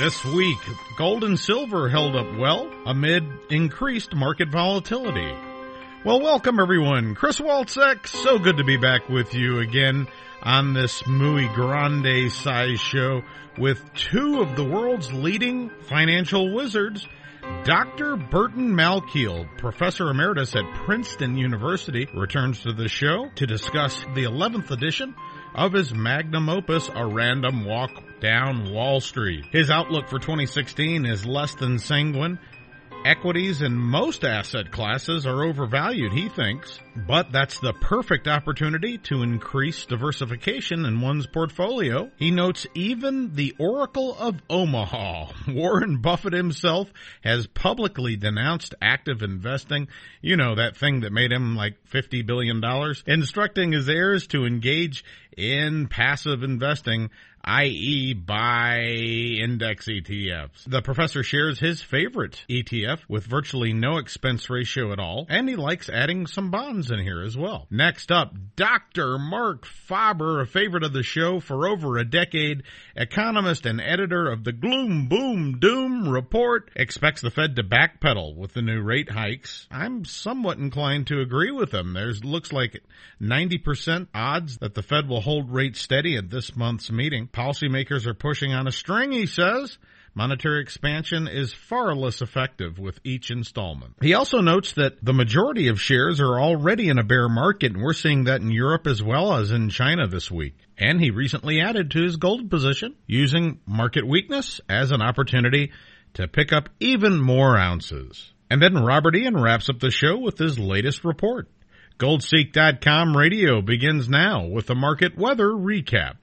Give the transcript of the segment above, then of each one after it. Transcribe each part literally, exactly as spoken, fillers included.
This week, gold and silver held up well amid increased market volatility. Well, welcome everyone. Chris Walczak, so good to be back with you again on this muy grande size show with two of the world's leading financial wizards. Doctor Burton Malkiel, Professor Emeritus at Princeton University, returns to the show to discuss the eleventh edition of his magnum opus, A Random Walk Down Wall Street. His outlook for twenty sixteen is less than sanguine. Equities in most asset classes are overvalued, he thinks, but that's the perfect opportunity to increase diversification in one's portfolio. He notes even the Oracle of Omaha, Warren Buffett himself, has publicly denounced active investing, you know, that thing that made him like fifty billion dollars, instructing his heirs to engage in passive investing, that is buy index E T Fs. The professor shares his favorite E T F with virtually no expense ratio at all, and he likes adding some bonds in here as well. Next up, Doctor Mark Faber, a favorite of the show for over a decade, economist and editor of the Gloom Boom Doom Report, expects the Fed to backpedal with the new rate hikes. I'm somewhat inclined to agree with him. There's looks like ninety percent odds that the Fed will hold rates steady at this month's meeting. Policymakers are pushing on a string, he says. Monetary expansion is far less effective with each installment. He also notes that the majority of shares are already in a bear market, and we're seeing that in Europe as well as in China this week. And he recently added to his gold position, using market weakness as an opportunity to pick up even more ounces. And then Robert Ian wraps up the show with his latest report. Goldseek dot com radio begins now with the market weather recap.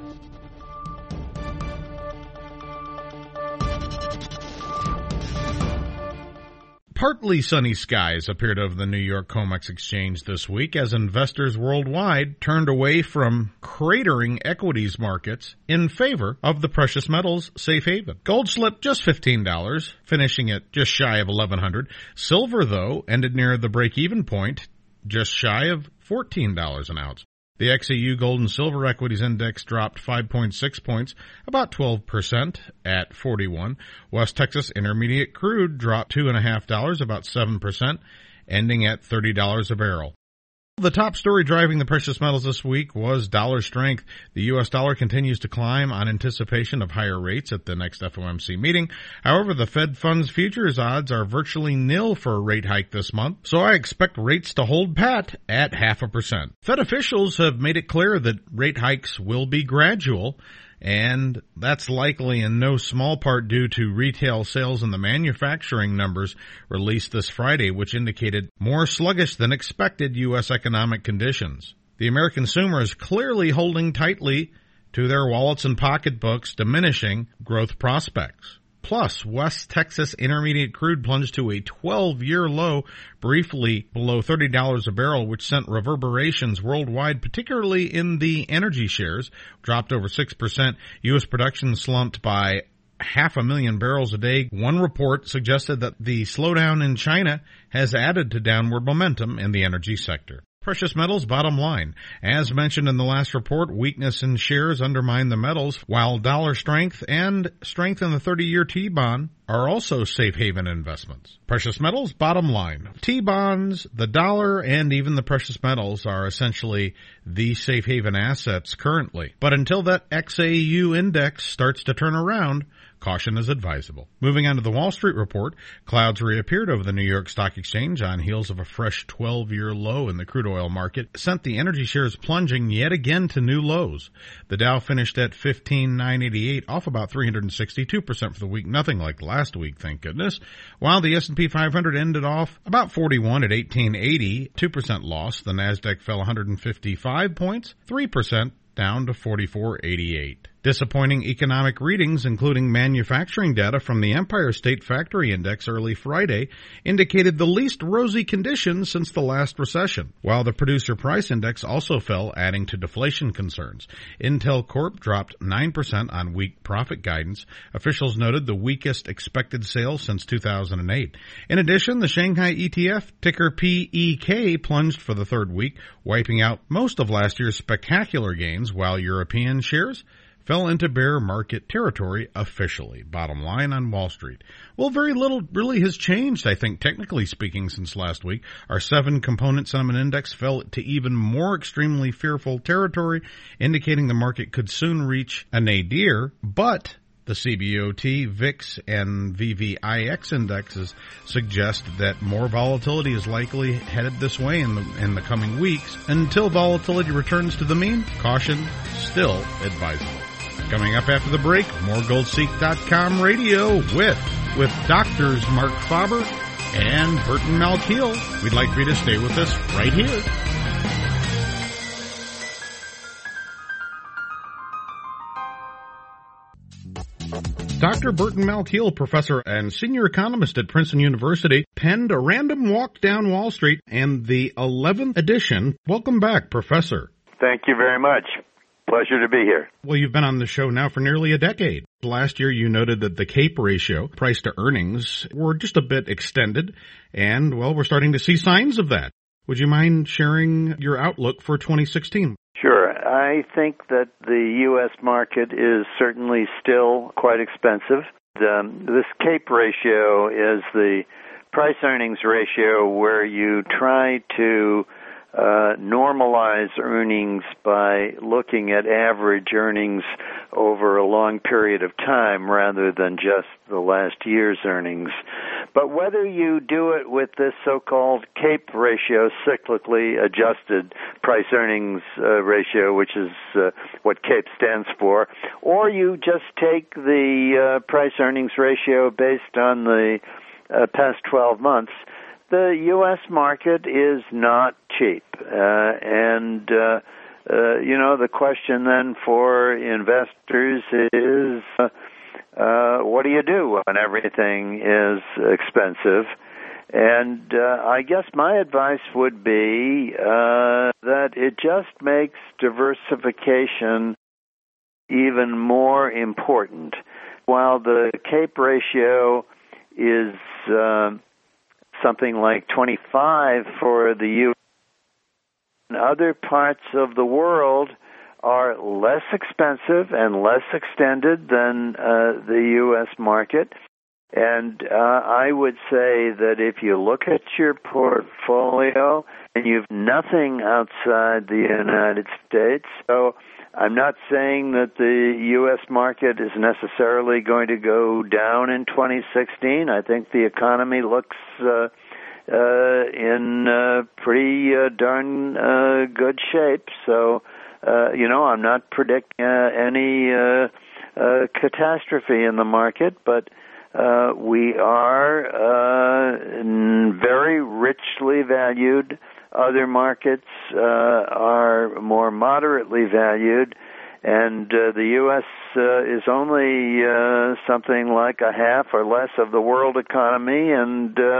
Partly sunny skies appeared over the New York COMEX exchange this week as investors worldwide turned away from cratering equities markets in favor of the precious metals safe haven. Gold slipped just fifteen dollars, finishing at just shy of eleven hundred dollars. Silver, though, ended near the break-even point, just shy of fourteen dollars an ounce. The X E U Gold and Silver Equities Index dropped five point six points, about twelve percent at forty-one. West Texas Intermediate Crude dropped two point five dollars, about seven percent, ending at thirty dollars a barrel. The top story driving the precious metals this week was dollar strength. The U S dollar continues to climb on anticipation of higher rates at the next F O M C meeting. However, the Fed funds futures odds are virtually nil for a rate hike this month, so I expect rates to hold pat at half a percent. Fed officials have made it clear that rate hikes will be gradual, and that's likely in no small part due to retail sales and the manufacturing numbers released this Friday, which indicated more sluggish than expected U S economic conditions. The American consumer is clearly holding tightly to their wallets and pocketbooks, diminishing growth prospects. Plus, West Texas Intermediate Crude plunged to a twelve-year low, briefly below thirty dollars a barrel, which sent reverberations worldwide, particularly in the energy shares, dropped over six percent. U S production slumped by half a million barrels a day. One report suggested that the slowdown in China has added to downward momentum in the energy sector. Precious metals bottom line. As mentioned in the last report, weakness in shares undermine the metals, while dollar strength and strength in the thirty-year T-bond are also safe haven investments. Precious metals bottom line. T-bonds, the dollar, and even the precious metals are essentially the safe haven assets currently. But until that X A U index starts to turn around, caution is advisable. Moving on to the Wall Street report, clouds reappeared over the New York Stock Exchange on heels of a fresh twelve-year low in the crude oil market, sent the energy shares plunging yet again to new lows. The Dow finished at fifteen thousand nine hundred eighty-eight, off about three hundred sixty-two percent for the week, nothing like last week, thank goodness, while the S and P five hundred ended off about forty-one at eighteen eighty, two percent loss. The Nasdaq fell one hundred fifty-five points, three percent down to forty-four eighty-eight. Disappointing economic readings, including manufacturing data from the Empire State Factory Index early Friday, indicated the least rosy conditions since the last recession, while the Producer Price Index also fell, adding to deflation concerns. Intel Corp dropped nine percent on weak profit guidance. Officials noted the weakest expected sales since two thousand eight. In addition, the Shanghai E T F, ticker P E K, plunged for the third week, wiping out most of last year's spectacular gains, while European shares fell into bear market territory officially. Bottom line on Wall Street. Well, very little really has changed, I think, technically speaking, since last week. Our seven component sentiment index fell to even more extremely fearful territory, indicating the market could soon reach a nadir, but the C B O T, V I X, and V V I X indexes suggest that more volatility is likely headed this way in the, in the coming weeks. Until volatility returns to the mean, caution still advisable. Coming up after the break, more gold seek dot com radio with, with Doctors Mark Faber and Burton Malkiel. We'd like for you to stay with us right here. Doctor Burton Malkiel, professor and senior economist at Princeton University, penned A Random Walk Down Wall Street and the eleventh edition. Welcome back, Professor. Thank you very much. Pleasure to be here. Well, you've been on the show now for nearly a decade. Last year, you noted that the CAPE ratio, price to earnings, were just a bit extended, and, well, we're starting to see signs of that. Would you mind sharing your outlook for twenty sixteen? Sure. I think that the U S market is certainly still quite expensive. Um, this CAPE ratio is the price-earnings ratio where you try to uh, normalize earnings by looking at average earnings over a long period of time rather than just the last year's earnings. But whether you do it with this so-called CAPE ratio, cyclically adjusted price-earnings uh, ratio, which is uh, what CAPE stands for, or you just take the uh, price-earnings ratio based on the uh, past twelve months, the U S market is not cheap. Uh, and, uh, uh, you know, the question then for investors is, uh, Uh, what do you do when everything is expensive? And uh, I guess my advice would be uh, that it just makes diversification even more important. While the CAPE ratio is uh, something like twenty-five for the U S, in other parts of the world are less expensive and less extended than uh, the U S market. And uh, I would say that if you look at your portfolio and you've nothing outside the United States, so I'm not saying that the U S market is necessarily going to go down in twenty sixteen. I think the economy looks uh, uh, in uh, pretty uh, darn uh, good shape. So, Uh, you know, I'm not predicting uh, any uh, uh, catastrophe in the market, but uh, we are uh, very richly valued. Other markets uh, are more moderately valued, and uh, the U S uh, is only uh, something like a half or less of the world economy, and uh,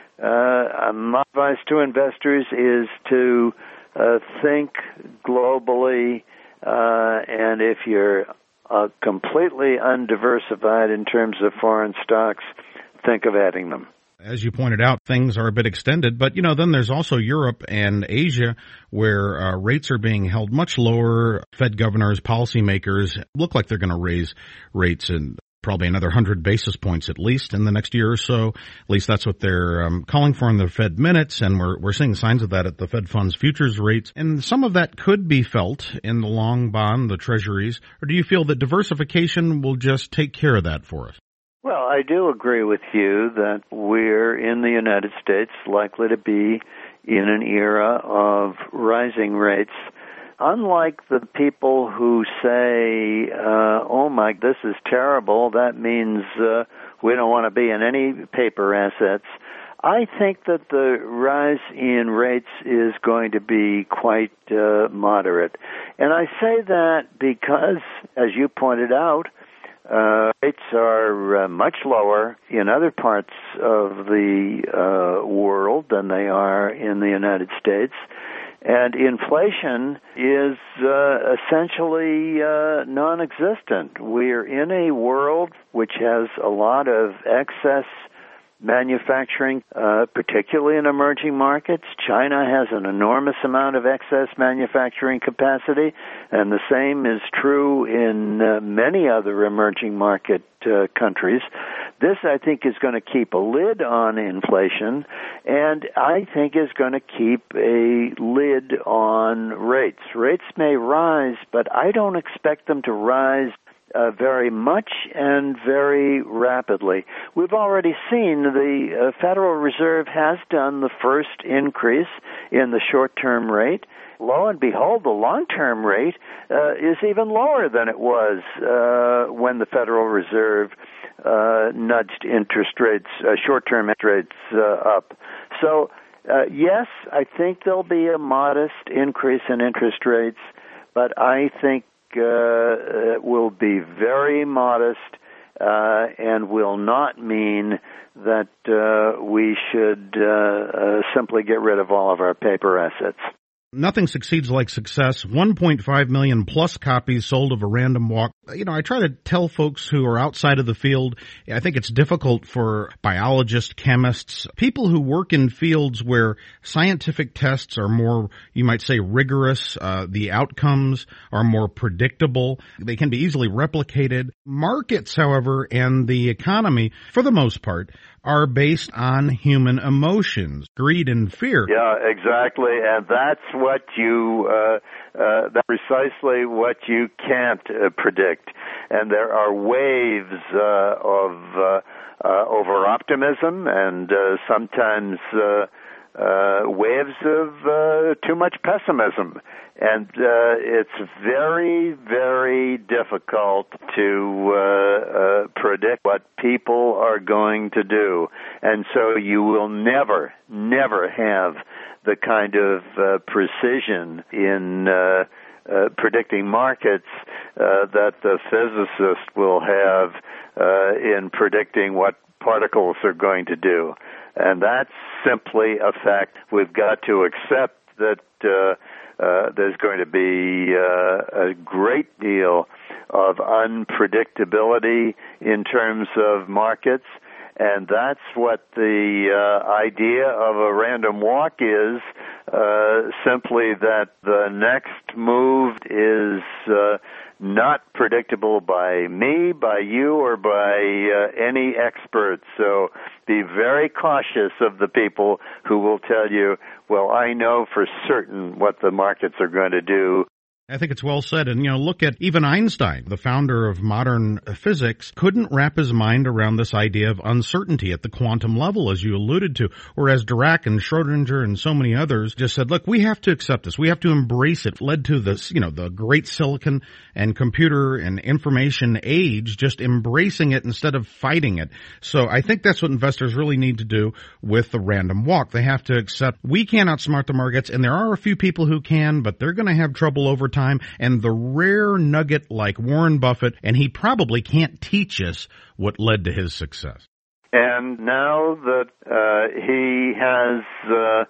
uh, my advice to investors is to Uh, think globally, uh, and if you're uh, completely undiversified in terms of foreign stocks, think of adding them. As you pointed out, things are a bit extended, but, you know, then there's also Europe and Asia where uh, rates are being held much lower. Fed governors, policymakers look like they're going to raise rates in probably another one hundred basis points at least in the next year or so. At least that's what they're um, calling for in the Fed minutes, and we're we're seeing signs of that at the Fed funds futures rates. And some of that could be felt in the long bond, the treasuries. Or do you feel that diversification will just take care of that for us? Well, I do agree with you that we're in the United States likely to be in an era of rising rates. Unlike the people who say, uh, oh my, this is terrible, that means uh, we don't want to be in any paper assets, I think that the rise in rates is going to be quite uh, moderate. And I say that because, as you pointed out, uh, rates are uh, much lower in other parts of the uh, world than they are in the United States. And inflation is uh, essentially uh, non-existent. We're in a world which has a lot of excess manufacturing, uh, particularly in emerging markets. China has an enormous amount of excess manufacturing capacity, and the same is true in uh, many other emerging market uh, countries. This, I think, is going to keep a lid on inflation, and I think is going to keep a lid on rates. Rates may rise, but I don't expect them to rise Uh, very much and very rapidly. We've already seen the uh, Federal Reserve has done the first increase in the short-term rate. Lo and behold, the long-term rate uh, is even lower than it was uh, when the Federal Reserve uh, nudged interest rates, uh, short-term interest rates uh, up. So, uh, yes, I think there'll be a modest increase in interest rates, but I think Uh, it will be very modest uh, and will not mean that uh, we should uh, uh, simply get rid of all of our paper assets. Nothing succeeds like success. one point five million plus copies sold of A Random Walk. You know, I try to tell folks who are outside of the field, I think it's difficult for biologists, chemists, people who work in fields where scientific tests are more, you might say, rigorous. Uh, the outcomes are more predictable. They can be easily replicated. Markets, however, and the economy, for the most part, are based on human emotions, greed and fear. Yeah, exactly, and that's what you, uh, uh, that's precisely what you can't uh, predict. And there are waves uh, of uh, uh, over-optimism and uh, sometimes uh, uh, waves of uh, too much pessimism. And uh, it's very, very difficult to uh, uh, predict what people are going to do. And so you will never, never have the kind of uh, precision in uh, uh, predicting markets uh, that the physicist will have uh, in predicting what particles are going to do. And that's simply a fact. We've got to accept that uh, Uh, there's going to be uh, a great deal of unpredictability in terms of markets, and that's what the uh, idea of a random walk is, uh, simply that the next move is uh, not predictable by me, by you, or by uh, any expert. So be very cautious of the people who will tell you, well, I know for certain what the markets are going to do. I think it's well said. And, you know, look at even Einstein, the founder of modern physics, couldn't wrap his mind around this idea of uncertainty at the quantum level, as you alluded to. Whereas Dirac and Schrodinger and so many others just said, look, we have to accept this. We have to embrace it. Led to this, you know, the great silicon and computer and information age, just embracing it instead of fighting it. So I think that's what investors really need to do with the random walk. They have to accept we can't outsmart the markets, and there are a few people who can, but they're going to have trouble over time. Time, and the rare nugget like Warren Buffett, and he probably can't teach us what led to his success. And now that uh, he has uh,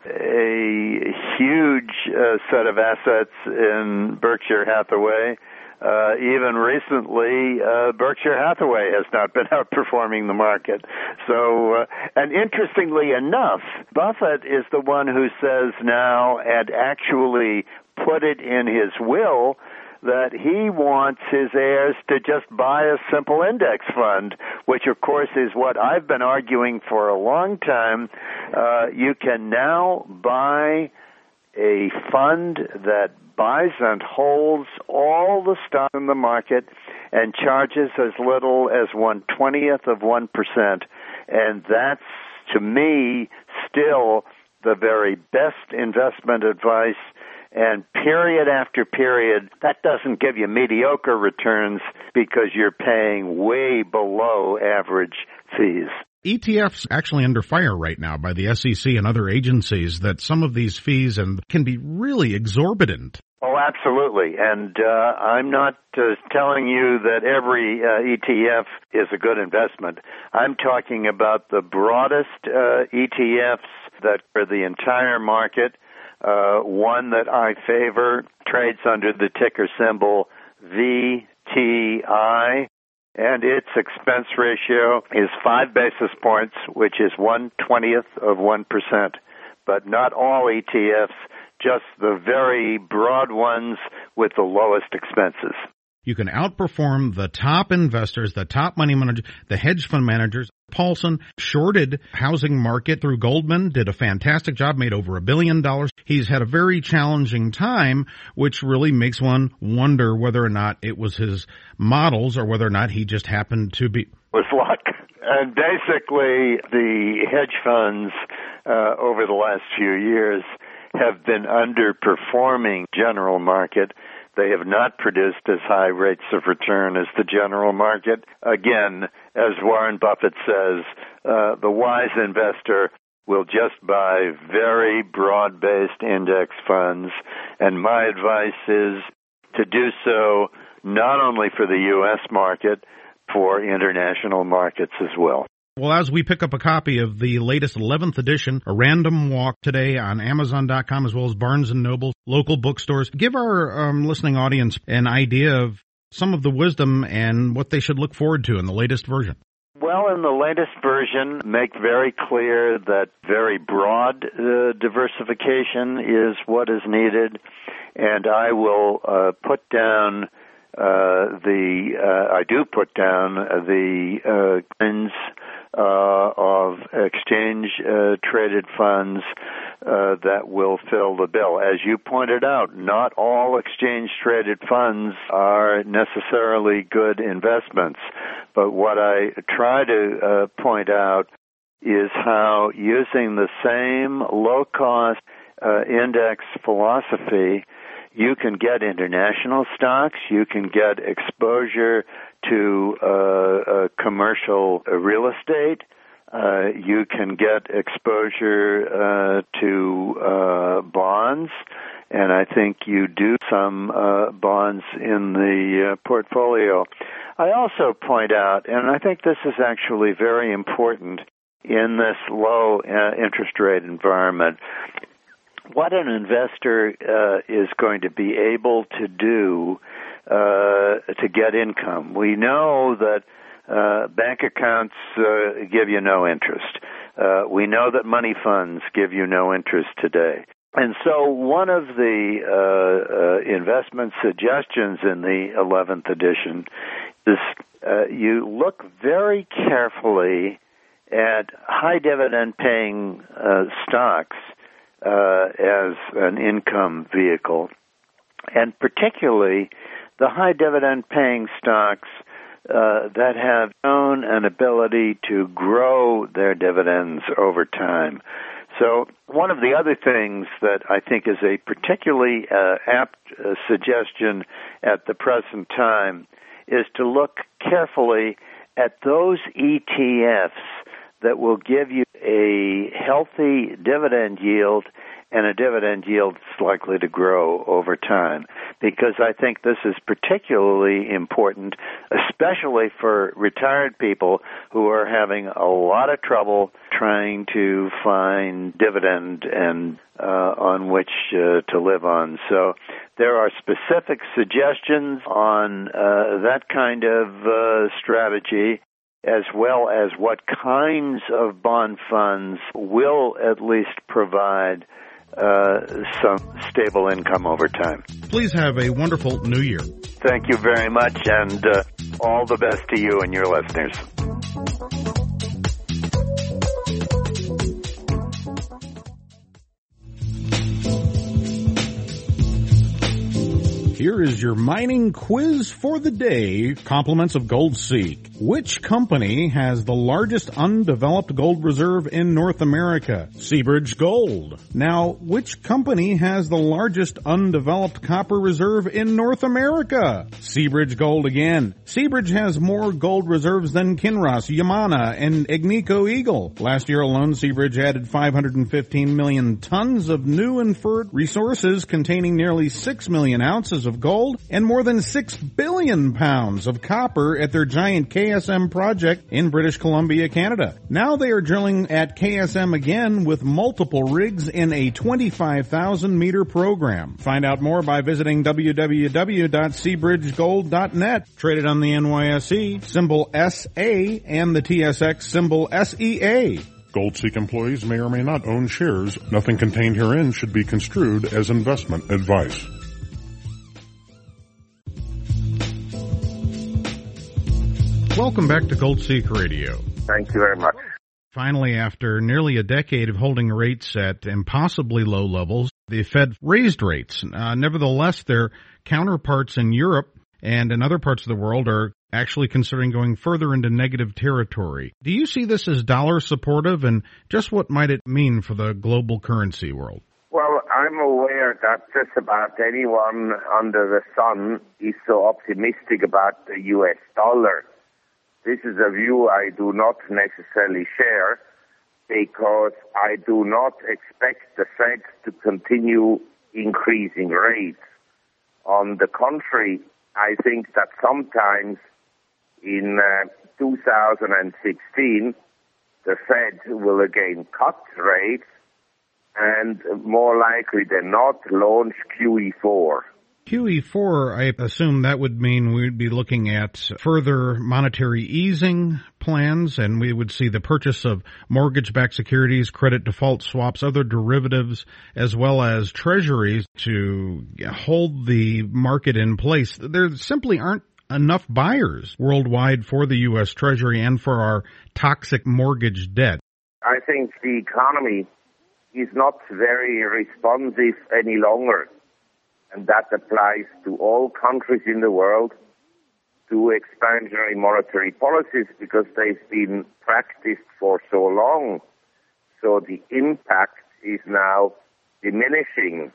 a huge uh, set of assets in Berkshire Hathaway, Uh, even recently, uh, Berkshire Hathaway has not been outperforming the market. So, uh, and interestingly enough, Buffett is the one who says now, and actually put it in his will, that he wants his heirs to just buy a simple index fund, which of course is what I've been arguing for a long time. Uh, you can now buy a fund that buys and holds all the stock in the market and charges as little as one twentieth of one percent. And that's, to me, still the very best investment advice. And period after period, that doesn't give you mediocre returns because you're paying way below average fees. E T Fs actually under fire right now by the S E C and other agencies that some of these fees and can be really exorbitant. Oh, absolutely. And uh, I'm not uh, telling you that every uh, E T F is a good investment. I'm talking about the broadest uh, E T Fs that are the entire market. Uh, one that I favor trades under the ticker symbol V T I. and its expense ratio is five basis points, which is one twentieth of one percent. But not all E T Fs, just the very broad ones with the lowest expenses. You can outperform the top investors, the top money managers, the hedge fund managers. Paulson shorted housing market through Goldman, did a fantastic job, made over a billion dollars. He's had a very challenging time, which really makes one wonder whether or not it was his models or whether or not he just happened to be. With luck. And basically, the hedge funds uh, over the last few years have been underperforming general market. They have not produced as high rates of return as the general market. Again, as Warren Buffett says, uh, the wise investor will just buy very broad-based index funds, and my advice is to do so not only for the U S market, for international markets as well. Well, as we pick up a copy of the latest eleventh edition, A Random Walk, today on Amazon dot com as well as Barnes and Noble, local bookstores, give our um, listening audience an idea of some of the wisdom and what they should look forward to in the latest version. Well, in the latest version, make very clear that very broad uh, diversification is what is needed, and I will uh, put down uh, the, uh, I do put down the uh, kinds uh, of exchange-traded uh, funds uh, that will fill the bill. As you pointed out, not all exchange-traded funds are necessarily good investments, but what I try to uh, point out is how using the same low-cost uh, index philosophy, you can get international stocks, you can get exposure to uh, uh, commercial real estate, uh, you can get exposure uh, to uh, bonds, and I think you do some uh, bonds in the uh, portfolio. I also point out, and I think this is actually very important in this low uh, interest rate environment, what an investor uh, is going to be able to do uh, to get income. We know that uh, bank accounts uh, give you no interest. Uh, we know that money funds give you no interest today. And so one of the uh, uh, investment suggestions in the eleventh edition is uh, you look very carefully at high dividend paying uh, stocks uh, as an income vehicle, and particularly the high dividend paying stocks uh, that have shown an ability to grow their dividends over time. So one of the other things that I think is a particularly uh, apt uh, suggestion at the present time is to look carefully at those E T Fs that will give you a healthy dividend yield and a dividend yield that's likely to grow over time. Because I think this is particularly important, especially for retired people who are having a lot of trouble trying to find dividend and uh, on which uh, to live on. So there are specific suggestions on uh, that kind of uh, strategy, as well as what kinds of bond funds will at least provide uh, some stable income over time. Please have a wonderful new year. Thank you very much, and uh, all the best to you and your listeners. Here is your mining quiz for the day, compliments of GoldSeek. Which company has the largest undeveloped gold reserve in North America? Seabridge Gold. Now, which company has the largest undeveloped copper reserve in North America? Seabridge Gold again. Seabridge has more gold reserves than Kinross, Yamana, and Agnico Eagle. Last year alone, Seabridge added five hundred fifteen million tons of new inferred resources containing nearly six million ounces of gold and more than six billion pounds of copper at their Giant Cave K S M project in British Columbia, Canada. Now they are drilling at K S M again with multiple rigs in a twenty-five thousand meter program. Find out more by visiting w w w dot seabridge gold dot net. Traded on the N Y S E, symbol S A, and the T S X, symbol S E A. GoldSeek employees may or may not own shares. Nothing contained herein should be construed as investment advice. Welcome back to GoldSeek Radio. Thank you very much. Finally, after nearly a decade of holding rates at impossibly low levels, the Fed raised rates. Uh, nevertheless, their counterparts in Europe and in other parts of the world are actually considering going further into negative territory. Do you see this as dollar supportive, and just what might it mean for the global currency world? Well, I'm aware that just about anyone under the sun is so optimistic about the U S dollar. This is a view I do not necessarily share, because I do not expect the Fed to continue increasing rates. On the contrary, I think that sometimes in uh, two thousand sixteen, the Fed will again cut rates and more likely than not launch Q E four. Q E four, I assume that would mean we'd be looking at further monetary easing plans, and we would see the purchase of mortgage-backed securities, credit default swaps, other derivatives, as well as treasuries to hold the market in place. There simply aren't enough buyers worldwide for the U S Treasury and for our toxic mortgage debt. I think the economy is not very responsive any longer, and that applies to all countries in the world, to expansionary monetary policies, because they've been practiced for so long. So the impact is now diminishing.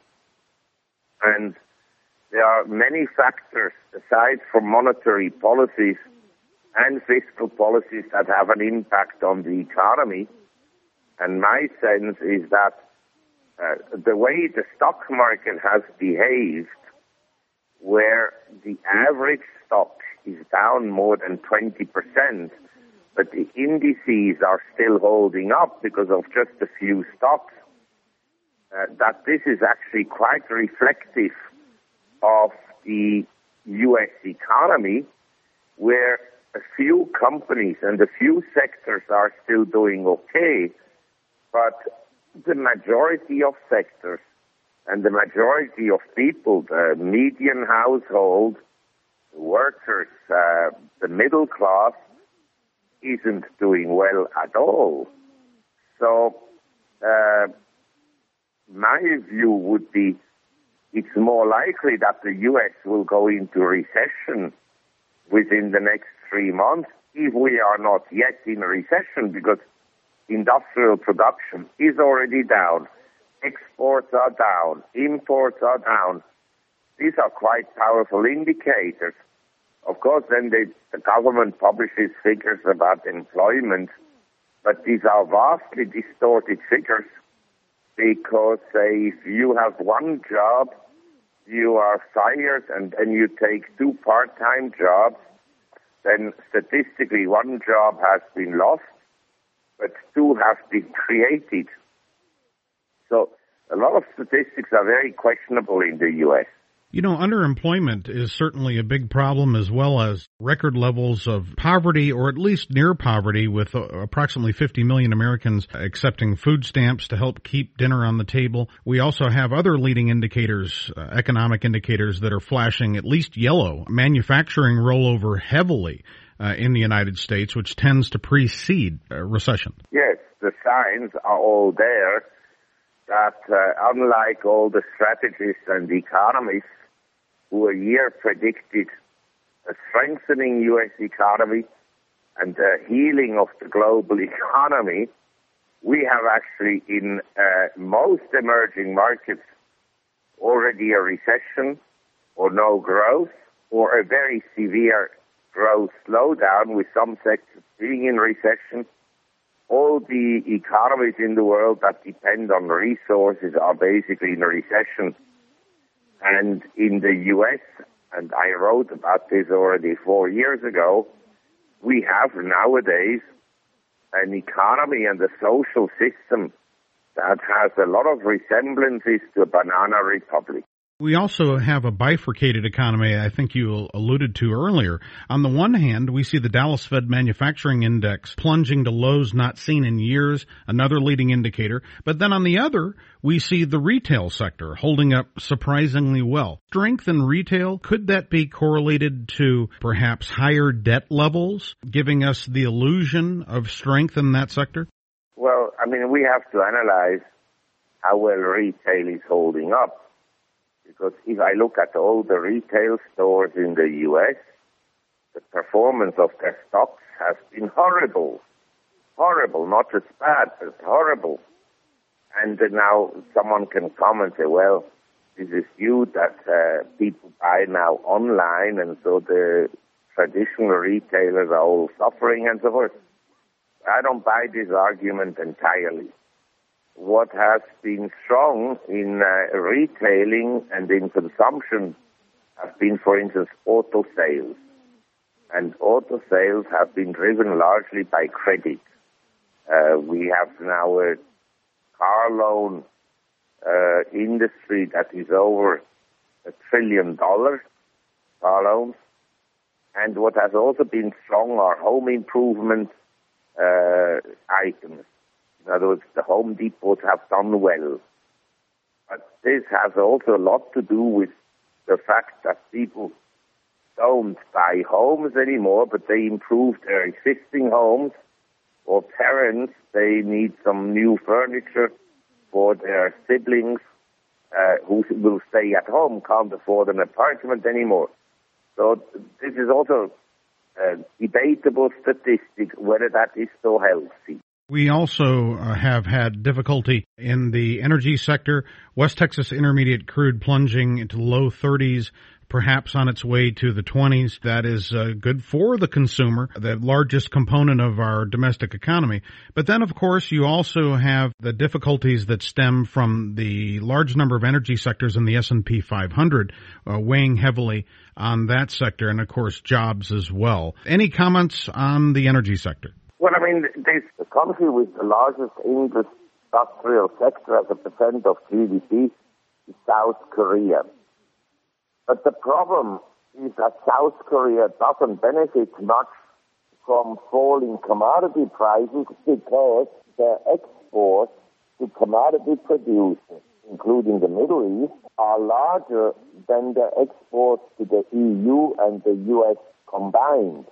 And there are many factors, aside from monetary policies and fiscal policies, that have an impact on the economy. And my sense is that uh, the way the stock market has behaved, where the average stock is down more than twenty percent, but the indices are still holding up because of just a few stocks, uh, that this is actually quite reflective of the U S economy, where a few companies and a few sectors are still doing okay, but the majority of sectors and the majority of people, the median household, workers, uh, the middle class, isn't doing well at all. So uh, my view would be it's more likely that the U S will go into recession within the next three months if we are not yet in a recession, because industrial production is already down. Exports are down. Imports are down. These are quite powerful indicators. Of course, then they, the government publishes figures about employment, but these are vastly distorted figures, because say, if you have one job, you are fired, and then you take two part-time jobs, then statistically one job has been lost, but two have been created. So a lot of statistics are very questionable in the U S. You know, underemployment is certainly a big problem, as well as record levels of poverty, or at least near poverty, with uh, approximately fifty million Americans accepting food stamps to help keep dinner on the table. We also have other leading indicators, uh, economic indicators, that are flashing at least yellow. Manufacturing rollover heavily uh, in the United States, which tends to precede uh, recession. Yes, the signs are all there that uh, unlike all the strategists and economists who a year predicted a strengthening U S economy and a healing of the global economy, we have actually in uh, most emerging markets already a recession or no growth, or a very severe growth slowdown with some sectors being in recession. All the economies in the world that depend on resources are basically in a recession. And in the U S, and I wrote about this already four years ago, we have nowadays an economy and a social system that has a lot of resemblances to a banana republic. We also have a bifurcated economy, I think you alluded to earlier. On the one hand, we see the Dallas Fed Manufacturing Index plunging to lows not seen in years, another leading indicator. But then on the other, we see the retail sector holding up surprisingly well. Strength in retail, could that be correlated to perhaps higher debt levels, giving us the illusion of strength in that sector? Well, I mean, we have to analyze how well retail is holding up. Because if I look at all the retail stores in the U S, the performance of their stocks has been horrible. Horrible, not just bad, but horrible. And now someone can come and say, well, this is due that uh, people buy now online, and so the traditional retailers are all suffering and so forth. I don't buy this argument entirely. What has been strong in uh, retailing and in consumption have been, for instance, auto sales. And auto sales have been driven largely by credit. Uh, we have now a car loan uh, industry that is over a trillion dollars, car loans. And what has also been strong are home improvement uh, items. In other words, the Home Depots have done well. But this has also a lot to do with the fact that people don't buy homes anymore, but they improve their existing homes. Or parents, they need some new furniture for their siblings uh, who will stay at home, can't afford an apartment anymore. So this is also a debatable statistic, whether that is so healthy. We also uh, have had difficulty in the energy sector. West Texas Intermediate crude plunging into the low thirties, perhaps on its way to the twenties. That is uh, good for the consumer, the largest component of our domestic economy. But then, of course, you also have the difficulties that stem from the large number of energy sectors in the S and P five hundred, uh, weighing heavily on that sector, and, of course, jobs as well. Any comments on the energy sector? Well, I mean, this the country with the largest industrial sector as a percent of G D P is South Korea. But the problem is that South Korea doesn't benefit much from falling commodity prices because their exports to commodity producers, including the Middle East, are larger than their exports to the E U and the U S combined.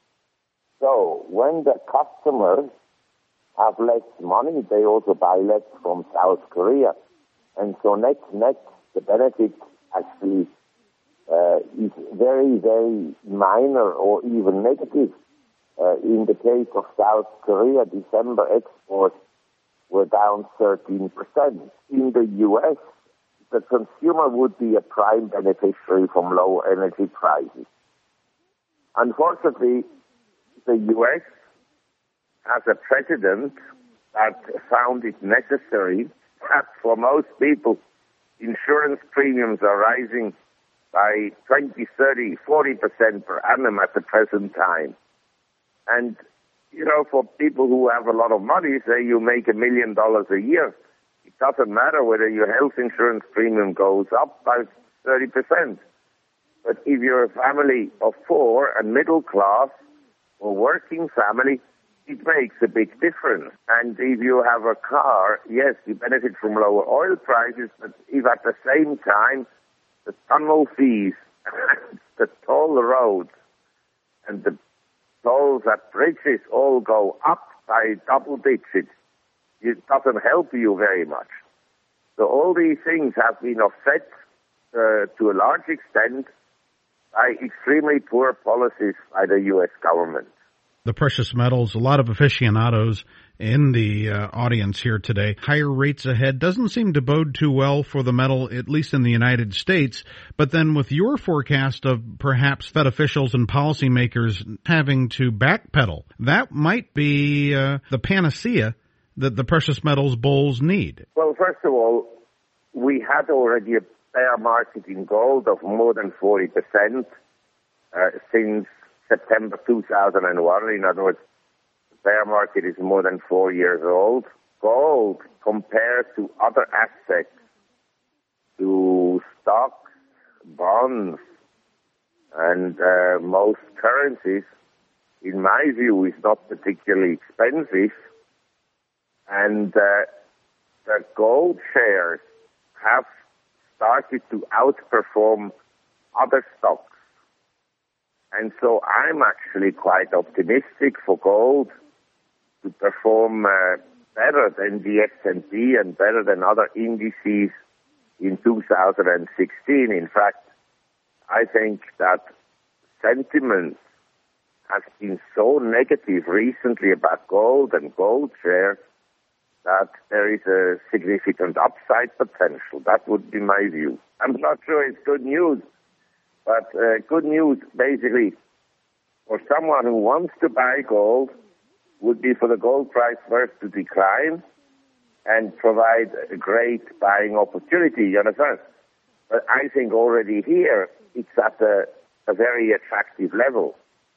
So when the customers have less money, they also buy less from South Korea. And so net, net, the benefit actually uh, is very, very minor or even negative. Uh, in the case of South Korea, December exports were down thirteen percent. In the U S, the consumer would be a prime beneficiary from low energy prices. Unfortunately, the U S has a president that found it necessary that for most people, insurance premiums are rising by twenty, thirty, forty percent per annum at the present time. And, you know, for people who have a lot of money, say you make a million dollars a year, it doesn't matter whether your health insurance premium goes up by thirty percent. But if you're a family of four and middle class, or working family, it makes a big difference. And if you have a car, yes, you benefit from lower oil prices, but if at the same time the tunnel fees, the toll roads, and the tolls at bridges all go up by double digits, it doesn't help you very much. So all these things have been offset uh, to a large extent by extremely poor policies by the U S government. The precious metals, a lot of aficionados in the uh, audience here today. Higher rates ahead doesn't seem to bode too well for the metal, at least in the United States. But then with your forecast of perhaps Fed officials and policymakers having to backpedal, that might be uh, the panacea that the precious metals bulls need. Well, first of all, we had already a bear market in gold of more than forty percent uh, since September two thousand one. In other words, the bear market is more than four years old. Gold, compared to other assets, to stocks, bonds, and uh, most currencies, in my view, is not particularly expensive. And uh, the gold shares have started to outperform other stocks. And so I'm actually quite optimistic for gold to perform uh, better than the S and P and better than other indices in two thousand sixteen. In fact, I think that sentiment has been so negative recently about gold and gold shares that there is a significant upside potential. That would be my view. I'm not sure it's good news, but uh, good news basically for someone who wants to buy gold would be for the gold price first to decline and provide a great buying opportunity, you understand? But I think already here it's at a, a very attractive level.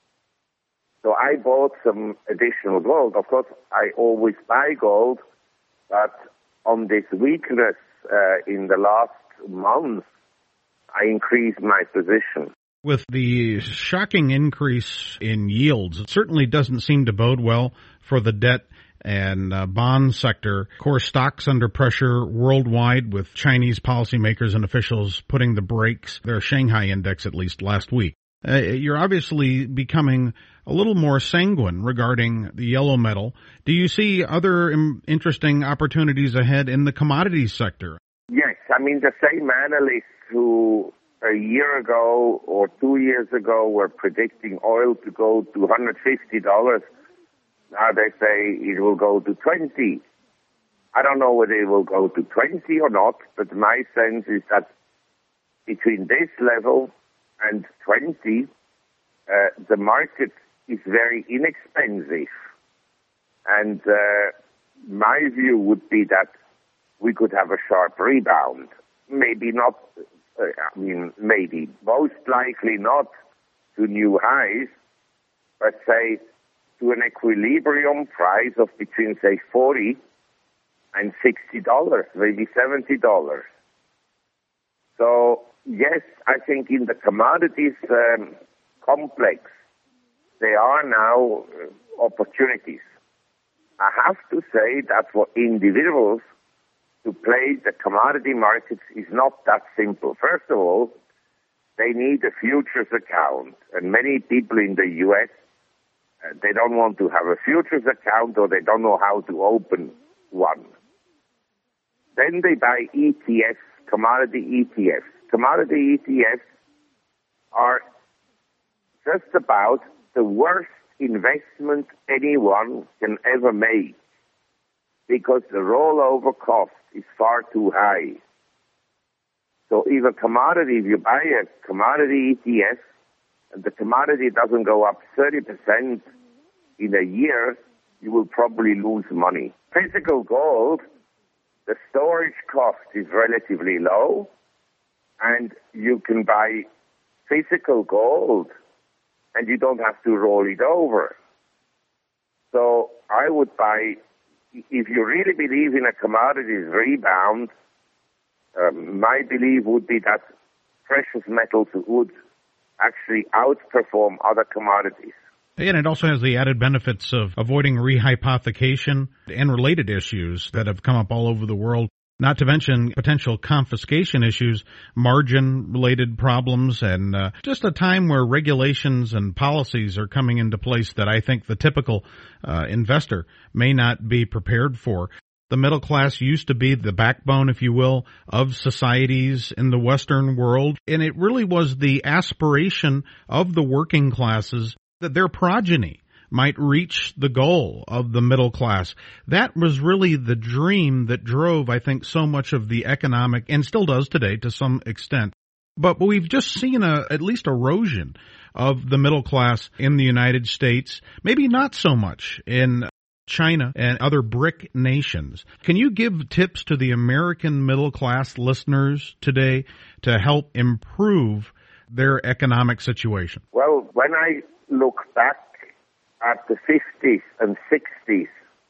So I bought some additional gold. Of course, I always buy gold, but on this weakness uh, in the last month, I increased my position. With the shocking increase in yields, it certainly doesn't seem to bode well for the debt and uh, bond sector. Of course, stocks under pressure worldwide with Chinese policymakers and officials putting the brakes. Their Shanghai index, at least last week. Uh, you're obviously becoming a little more sanguine regarding the yellow metal. Do you see other um, interesting opportunities ahead in the commodities sector? Yes, I mean the same analysts who a year ago or two years ago were predicting oil to go to one hundred fifty dollars. Now they say it will go to twenty dollars. I don't know whether it will go to twenty or not, but my sense is that between this level and twenty, uh, the market is very inexpensive. And uh, my view would be that we could have a sharp rebound. Maybe not, uh, I mean, maybe, most likely not to new highs, but say to an equilibrium price of between, say, forty and sixty dollars, maybe seventy dollars. So, yes, I think in the commodities um, complex, there are now uh, opportunities. I have to say that for individuals to play the commodity markets is not that simple. First of all, they need a futures account, and many people in the U S, uh, they don't want to have a futures account or they don't know how to open one. Then they buy E T Fs, commodity E T Fs. Commodity E T Fs are just about the worst investment anyone can ever make because the rollover cost is far too high. So if a commodity, if you buy a commodity E T F and the commodity doesn't go up thirty percent in a year, you will probably lose money. Physical gold, the storage cost is relatively low, and you can buy physical gold and you don't have to roll it over. So I would buy, if you really believe in a commodities rebound, um, my belief would be that precious metals would actually outperform other commodities. And it also has the added benefits of avoiding rehypothecation and related issues that have come up all over the world, not to mention potential confiscation issues, margin-related problems, and uh, just a time where regulations and policies are coming into place that I think the typical uh, investor may not be prepared for. The middle class used to be the backbone, if you will, of societies in the Western world, and it really was the aspiration of the working classes that their progeny might reach the goal of the middle class. That was really the dream that drove, I think, so much of the economic, and still does today to some extent. But we've just seen a, at least erosion of the middle class in the United States, maybe not so much in China and other BRIC nations. Can you give tips to the American middle class listeners today to help improve their economic situation? Well, when I look back at the fifties and sixties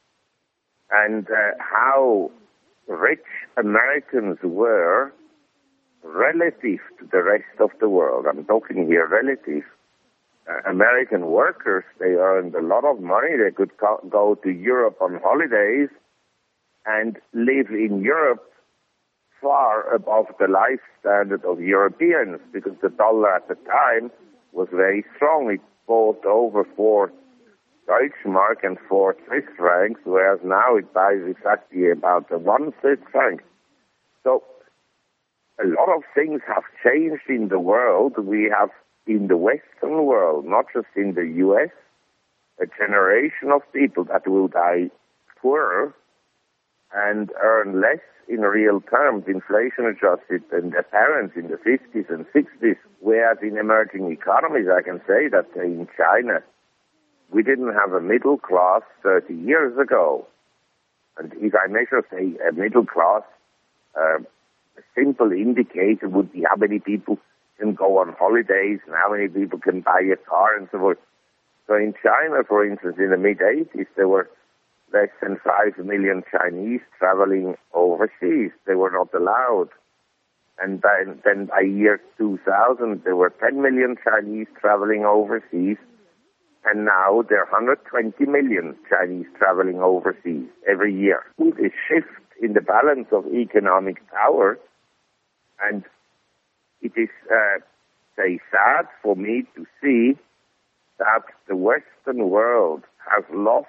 and uh, how rich Americans were relative to the rest of the world. I'm talking here relative. Uh, American workers, they earned a lot of money. They could co- go to Europe on holidays and live in Europe far above the life standard of Europeans, because the dollar at the time was very strong. It bought over four Deutschmark and four Swiss francs, whereas now it buys exactly about the one Swiss franc. So a lot of things have changed in the world. We have, in the Western world, not just in the U S, a generation of people that will die poorer and earn less in real terms, inflation adjusted, than their parents in the fifties and sixties. Whereas in emerging economies, I can say that in China, we didn't have a middle class thirty years ago. And if I measure, say, a middle class, uh, a simple indicator would be how many people can go on holidays and how many people can buy a car and so forth. So in China, for instance, in the mid-eighties, there were less than five million Chinese traveling overseas. They were not allowed. And then, then by year two thousand, there were ten million Chinese traveling overseas. And now there are one hundred twenty million Chinese traveling overseas every year. With a shift in the balance of economic power, and it is, uh, say, sad for me to see that the Western world has lost,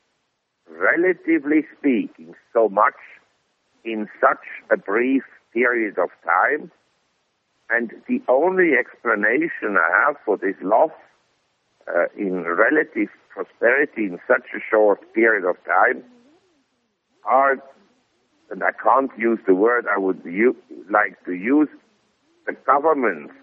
relatively speaking, so much in such a brief period of time. And the only explanation I have for this loss uh, in relative prosperity in such a short period of time are, and I can't use the word I would u- like to use, the government's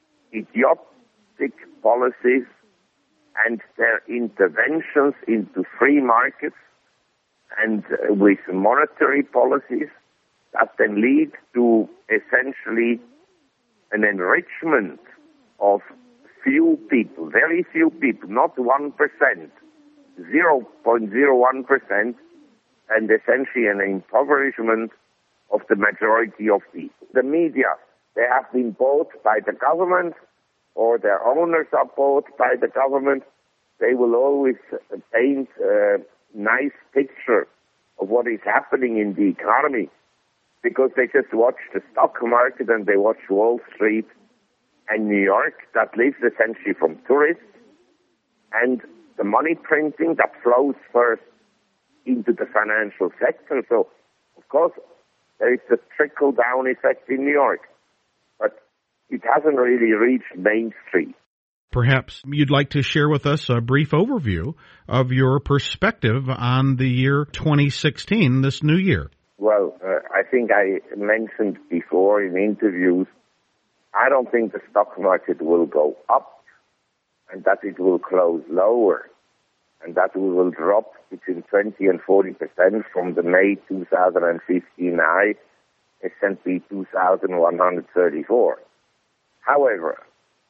idiotic policies and their interventions into free markets and uh, with monetary policies that then lead to essentially an enrichment of few people, very few people, not one percent, zero point zero one percent, and essentially an impoverishment of the majority of people. The media, they have been bought by the government, or their owners are bought by the government. They will always paint a nice picture of what is happening in the economy because they just watch the stock market and they watch Wall Street and New York that lives essentially from tourists and the money printing that flows first into the financial sector. So, of course, there is the trickle-down effect in New York, but it hasn't really reached Main Street. Perhaps you'd like to share with us a brief overview of your perspective on the year twenty sixteen, this new year. Well, uh, I think I mentioned before in interviews, I don't think the stock market will go up and that it will close lower and that we will drop between twenty and forty percent from the May two thousand fifteen high, S and P two thousand one hundred thirty-four. However,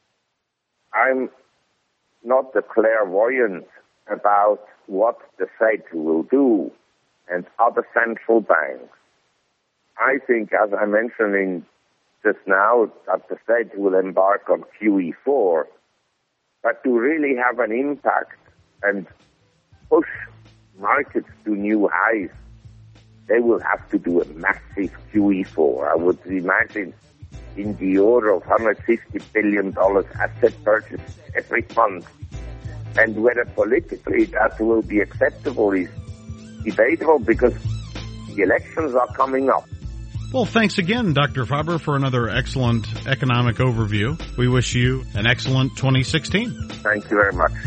I'm not the clairvoyant about what the Fed will do and other central banks. I think, as I mentioned in just now, that the Fed will embark on Q E four, but to really have an impact and push markets to new highs, they will have to do a massive Q E four. I would imagine in the order of one hundred fifty billion dollars asset purchase every month. And whether politically that will be acceptable is debatable because the elections are coming up. Well, thanks again, Doctor Faber, for another excellent economic overview. We wish you an excellent twenty sixteen. Thank you very much.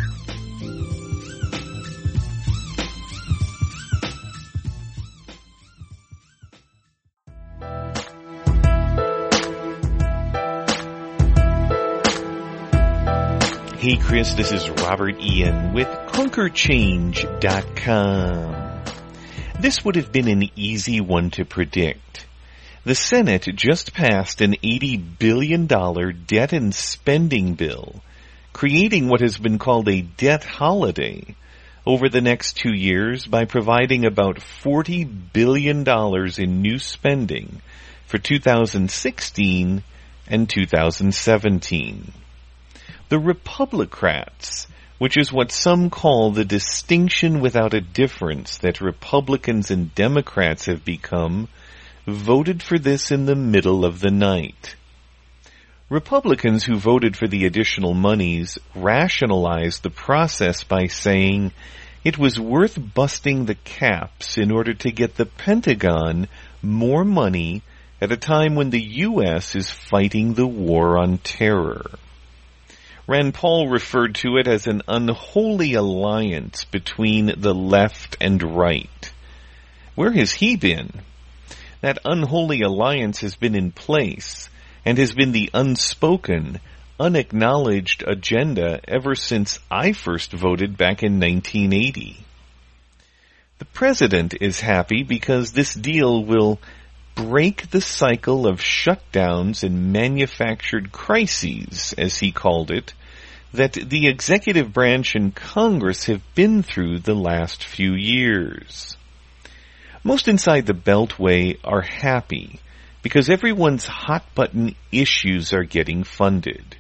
Hey Chris, this is Robert Ian with Conquer Change dot com. This would have been an easy one to predict. The Senate just passed an eighty billion dollars debt and spending bill, creating what has been called a debt holiday over the next two years by providing about forty billion dollars in new spending for two thousand sixteen and two thousand seventeen. The Republicrats, which is what some call the distinction without a difference that Republicans and Democrats have become, voted for this in the middle of the night. Republicans who voted for the additional monies rationalized the process by saying it was worth busting the caps in order to get the Pentagon more money at a time when the U S is fighting the war on terror. Rand Paul referred to it as an unholy alliance between the left and right. Where has he been? That unholy alliance has been in place and has been the unspoken, unacknowledged agenda ever since I first voted back in nineteen eighty. The president is happy because this deal will break the cycle of shutdowns and manufactured crises, as he called it, that the executive branch and Congress have been through the last few years. Most inside the Beltway are happy because everyone's hot-button issues are getting funded.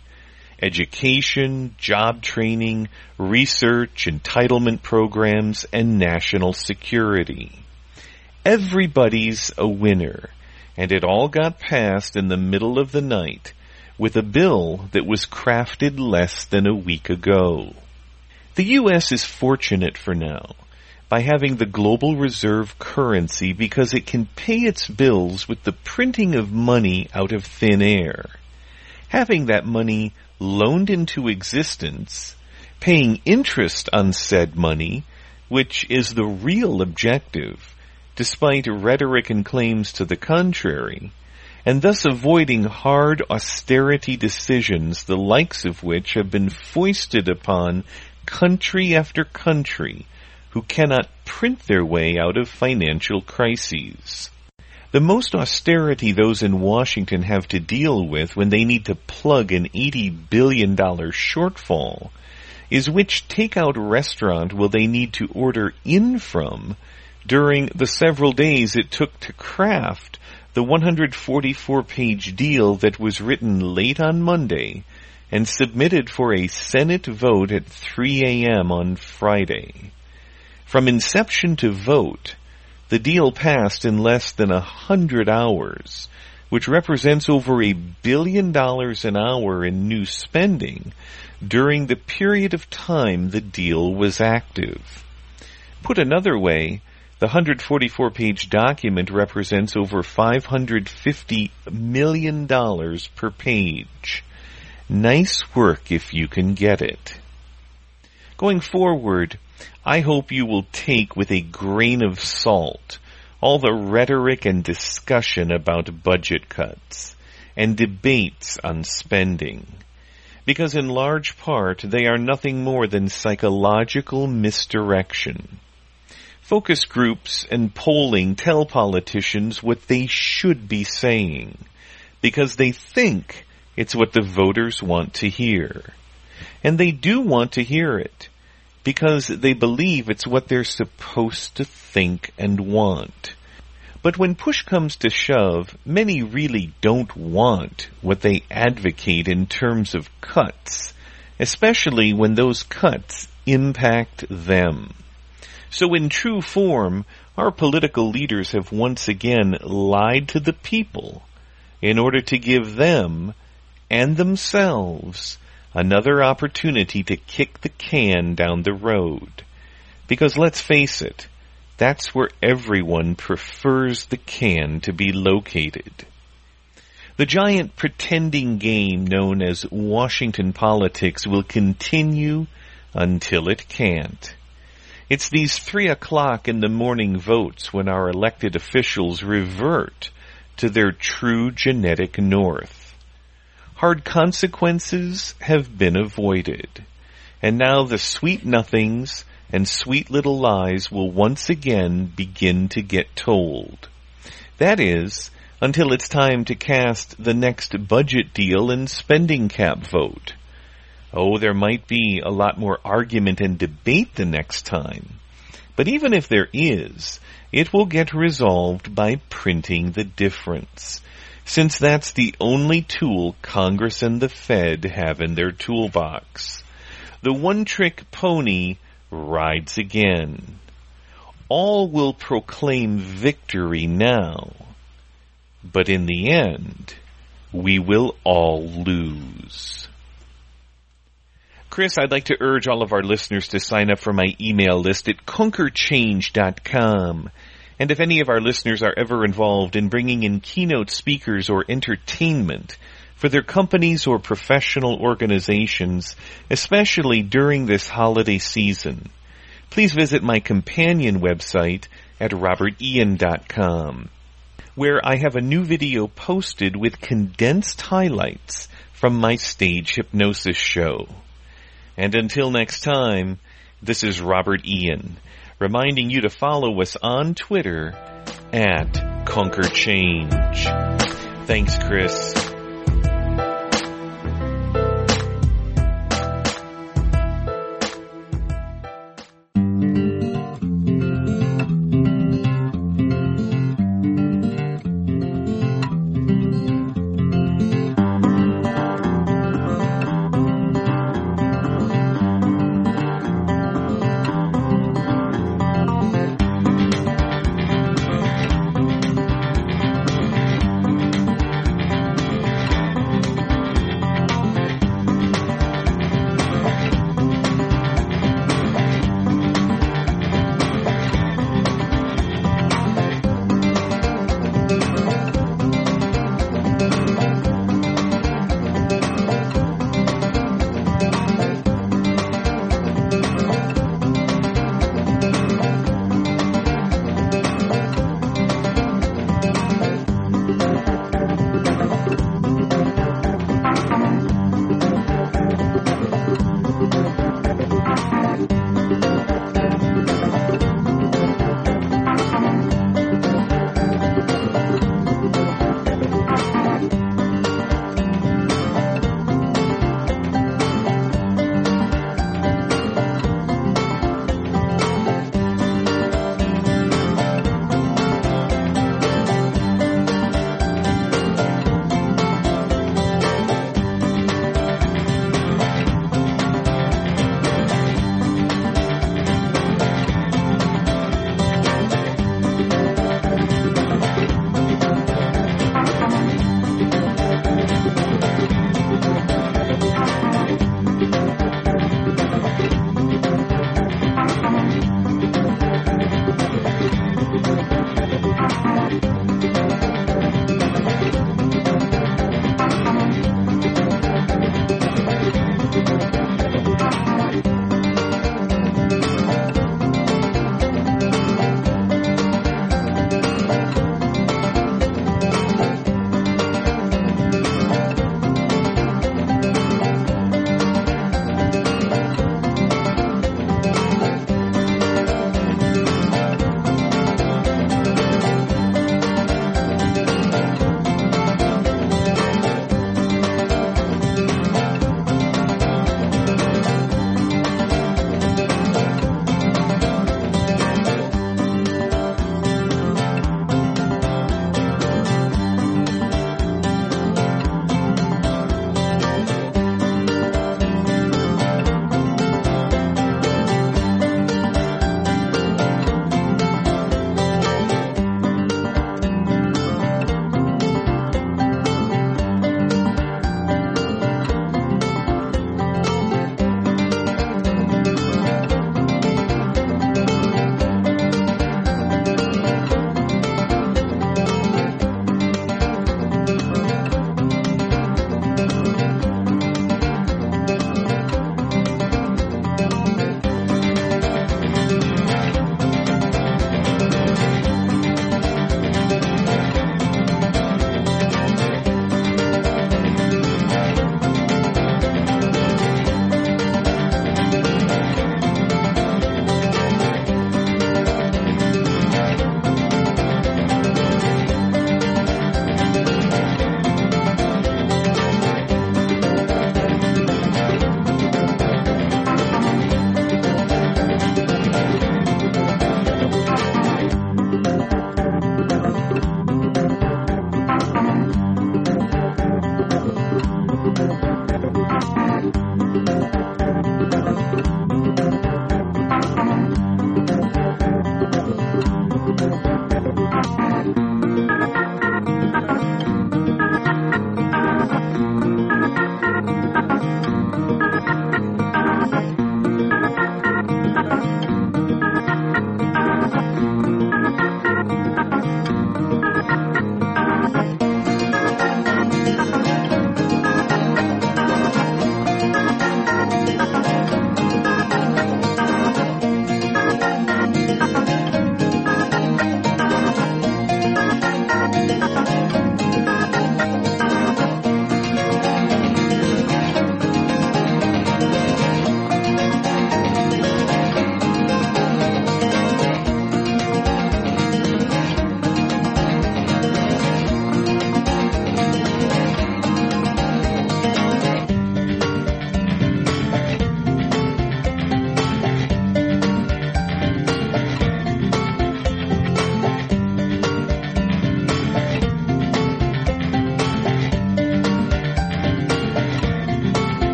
Education, job training, research, entitlement programs, and national security. Everybody's a winner, and it all got passed in the middle of the night with a bill that was crafted less than a week ago. The U S is fortunate for now by having the global reserve currency because it can pay its bills with the printing of money out of thin air. Having that money loaned into existence, paying interest on said money, which is the real objective, despite rhetoric and claims to the contrary, and thus avoiding hard austerity decisions the likes of which have been foisted upon country after country who cannot print their way out of financial crises. The most austerity those in Washington have to deal with when they need to plug an eighty billion dollars shortfall is which takeout restaurant will they need to order in from during the several days it took to craft the one hundred forty-four page deal that was written late on Monday and submitted for a Senate vote at three a.m. on Friday. From inception to vote, the deal passed in less than a hundred hours, which represents over a billion dollars an hour in new spending during the period of time the deal was active. Put another way, the one hundred forty-four page document represents over five hundred fifty million dollars per page. Nice work if you can get it. Going forward, I hope you will take with a grain of salt all the rhetoric and discussion about budget cuts and debates on spending, because in large part they are nothing more than psychological misdirection. Focus groups and polling tell politicians what they should be saying, because they think it's what the voters want to hear. And they do want to hear it, because they believe it's what they're supposed to think and want. But when push comes to shove, many really don't want what they advocate in terms of cuts, especially when those cuts impact them. So in true form, our political leaders have once again lied to the people in order to give them and themselves another opportunity to kick the can down the road. Because let's face it, that's where everyone prefers the can to be located. The giant pretending game known as Washington politics will continue until it can't. It's these three o'clock in the morning votes when our elected officials revert to their true genetic north. Hard consequences have been avoided, and now the sweet nothings and sweet little lies will once again begin to get told. That is, until it's time to cast the next budget deal and spending cap vote. Oh, there might be a lot more argument and debate the next time. But even if there is, it will get resolved by printing the difference, since that's the only tool Congress and the Fed have in their toolbox. The one-trick pony rides again. All will proclaim victory now, but in the end, we will all lose. Chris, I'd like to urge all of our listeners to sign up for my email list at conquer change dot com. And if any of our listeners are ever involved in bringing in keynote speakers or entertainment for their companies or professional organizations, especially during this holiday season, please visit my companion website at robert ian dot com, where I have a new video posted with condensed highlights from my stage hypnosis show. And until next time, this is Robert Ian, reminding you to follow us on Twitter at Conquer Change. Thanks, Chris.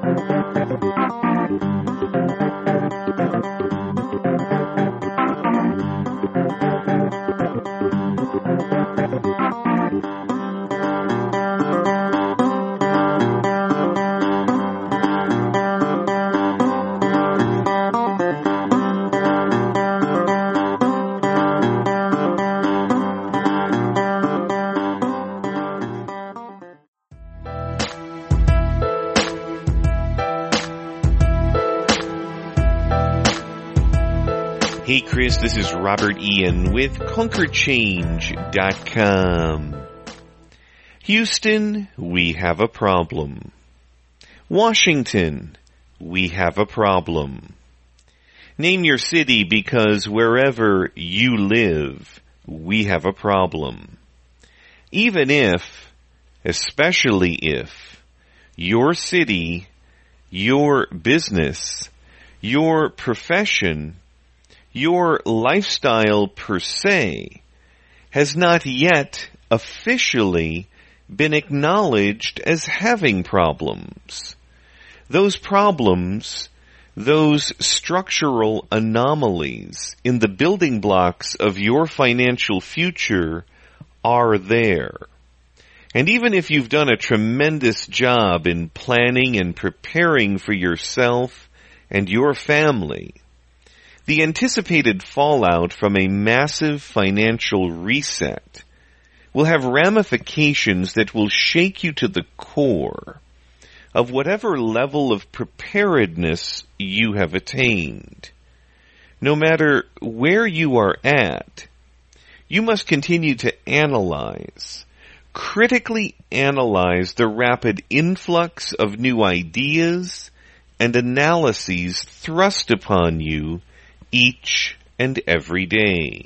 Hey Chris, this is Robert Ian with Conquer Change dot com. Houston, we have a problem. Washington, we have a problem. Name your city because wherever you live, we have a problem. Even if, especially if, your city, your business, your profession, your lifestyle per se has not yet officially been acknowledged as having problems. Those problems, those structural anomalies in the building blocks of your financial future are there. And even if you've done a tremendous job in planning and preparing for yourself and your family, the anticipated fallout from a massive financial reset will have ramifications that will shake you to the core of whatever level of preparedness you have attained. No matter where you are at, you must continue to analyze, critically analyze the rapid influx of new ideas and analyses thrust upon you each and every day.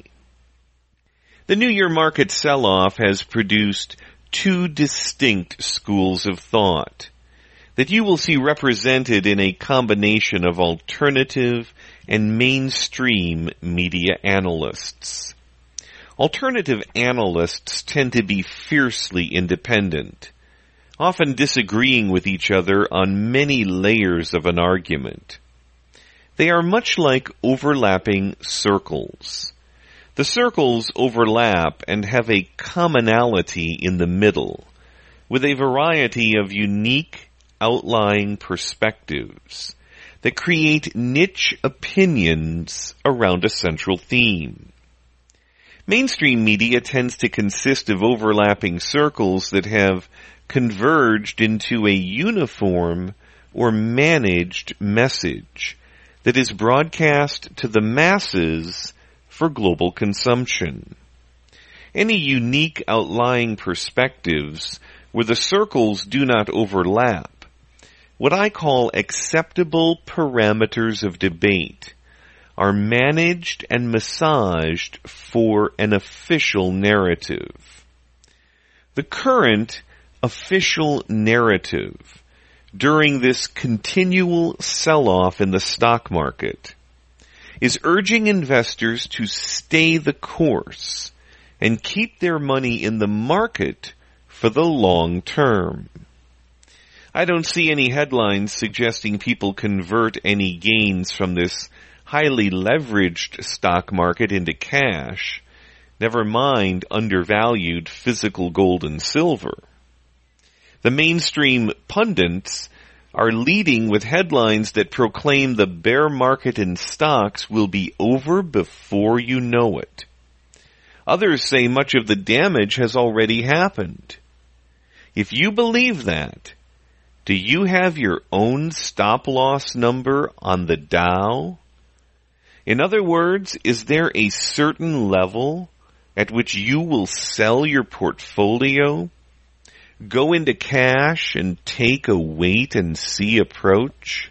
The New Year market sell-off has produced two distinct schools of thought that you will see represented in a combination of alternative and mainstream media analysts. Alternative analysts tend to be fiercely independent, often disagreeing with each other on many layers of an argument. They are much like overlapping circles. The circles overlap and have a commonality in the middle, with a variety of unique outlying perspectives that create niche opinions around a central theme. Mainstream media tends to consist of overlapping circles that have converged into a uniform or managed message that is broadcast to the masses for global consumption. Any unique outlying perspectives where the circles do not overlap, what I call acceptable parameters of debate, are managed and massaged for an official narrative. The current official narrative during this continual sell-off in the stock market is urging investors to stay the course and keep their money in the market for the long term. I don't see any headlines suggesting people convert any gains from this highly leveraged stock market into cash, never mind undervalued physical gold and silver. The mainstream pundits are leading with headlines that proclaim the bear market in stocks will be over before you know it. Others say much of the damage has already happened. If you believe that, do you have your own stop-loss number on the Dow? In other words, is there a certain level at which you will sell your portfolio, go into cash, and take a wait-and-see approach?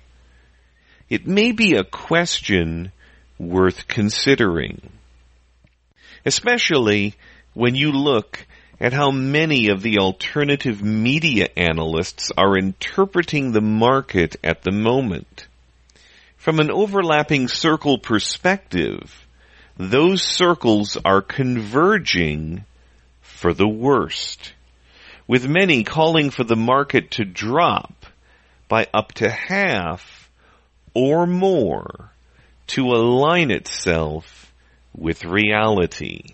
It may be a question worth considering, especially when you look at how many of the alternative media analysts are interpreting the market at the moment. From an overlapping circle perspective, those circles are converging for the worst, with many calling for the market to drop by up to half or more to align itself with reality.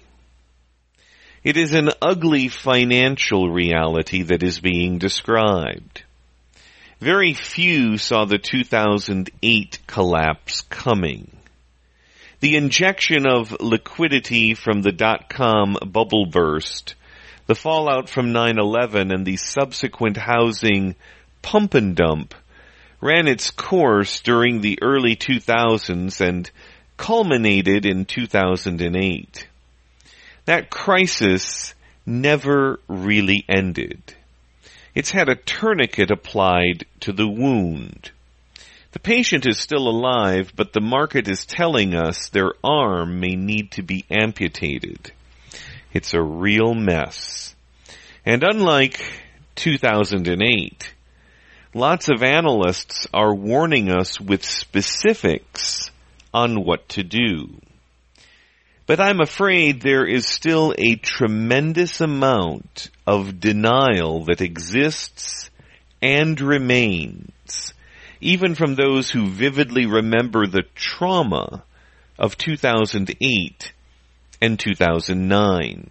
It is an ugly financial reality that is being described. Very few saw the two thousand eight collapse coming. The injection of liquidity from the dot-com bubble burst, the fallout from nine eleven, and the subsequent housing pump and dump ran its course during the early two thousands and culminated in two thousand eight. That crisis never really ended. It's had a tourniquet applied to the wound. The patient is still alive, but the market is telling us their arm may need to be amputated. It's a real mess. And unlike two thousand eight, lots of analysts are warning us with specifics on what to do. But I'm afraid there is still a tremendous amount of denial that exists and remains, even from those who vividly remember the trauma of two thousand eight and two thousand nine.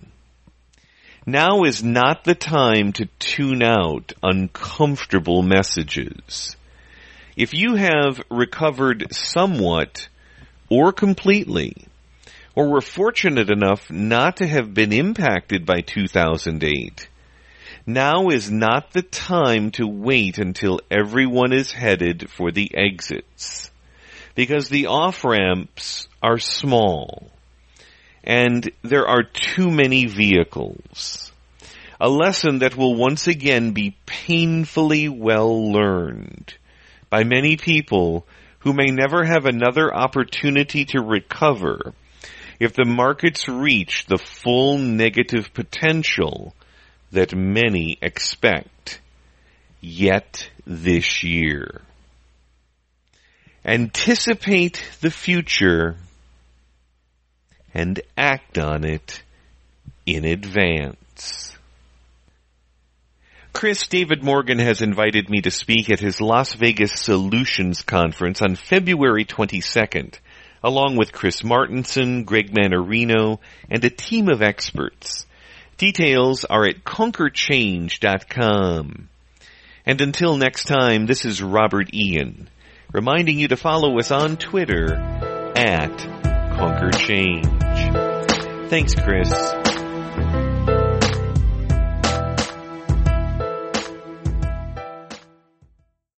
Now is not the time to tune out uncomfortable messages. If you have recovered somewhat or completely, or were fortunate enough not to have been impacted by two thousand eight, now is not the time to wait until everyone is headed for the exits, because the off-ramps are small, and there are too many vehicles. A lesson that will once again be painfully well learned by many people who may never have another opportunity to recover if the markets reach the full negative potential that many expect yet this year. Anticipate the future and act on it in advance. Chris David Morgan has invited me to speak at his Las Vegas Solutions Conference on February twenty-second, along with Chris Martenson, Greg Manarino, and a team of experts. Details are at conquer change dot com. And until next time, this is Robert Ian, reminding you to follow us on Twitter at Conquer Change. Thanks, Chris.